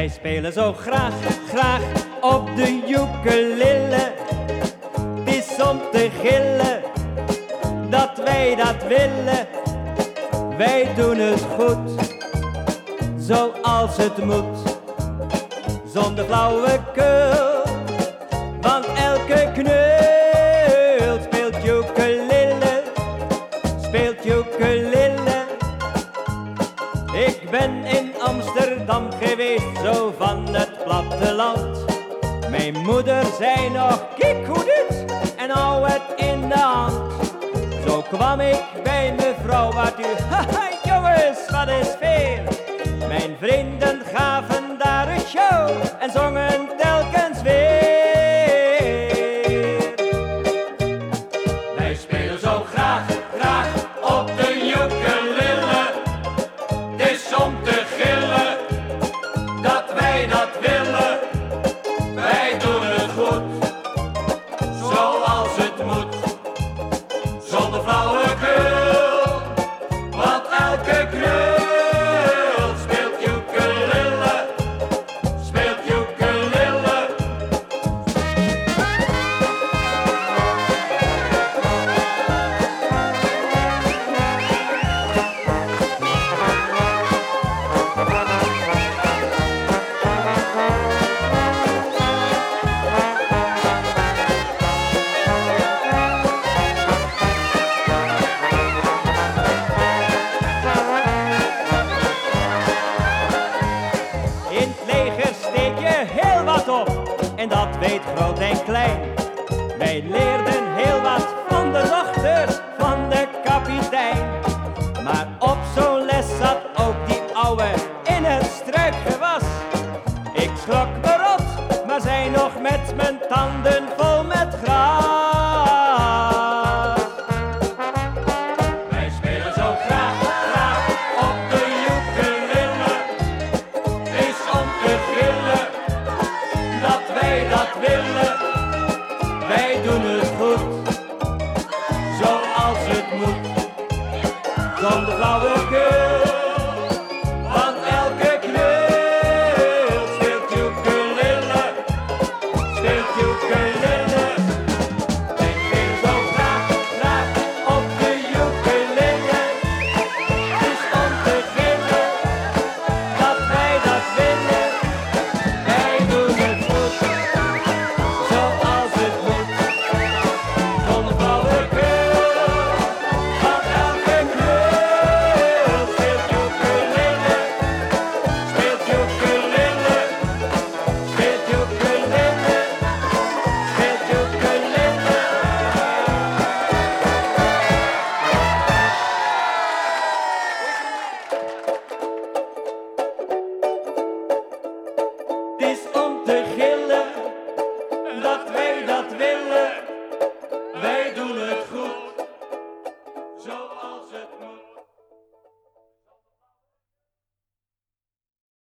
Wij spelen zo graag, graag op de ukulele. Het is om te gillen dat wij dat willen. Wij doen het goed, zoals het moet, zonder flauwekul. Want elke knul speelt ukulele, speelt ukulele. Ik ben in Amsterdam geweest, zo van het platteland. Mijn moeder zei nog, kijk hoe dit, en hou het in de hand. Zo kwam ik bij mevrouw, wat u, haha jongens, wat is veel. Mijn vrienden gaven daar een show en zongen telkens weer. Wij spelen zo graag, graag op de ukulele. Het is om te gillen dat wij dat willen. Wij doen het goed, zoals het moet, zonder flauwekul. Want elke krul speelt ukulele, speelt ukulele. In het leger steek je heel wat op, en dat weet groot en klein. Wij leerden heel wat van de dochter van de kapitein. Maar op zo'n les zat ook die ouwe in het struikgewas. Ik schrok me rot, maar zei nog met mijn tanden vol met gras. Wij spelen zo graag, graag op de ukulele. Is om te gillen dat wij dat willen. Wij doen het goed, zoals het moet, zonder flauwekul. Want elke knul speelt ukulele, speelt ukulele. Wij spelen zo graag, graag op de ukulele. Het is om te gillen dat wij dat willen. Wij doen het goed, zoals het moet, zonder flauwekul. Want elke knul speelt ukulele, speelt ukulele, speelt ukulele, speelt ukulele. Het is om te gillen dat wij dat willen.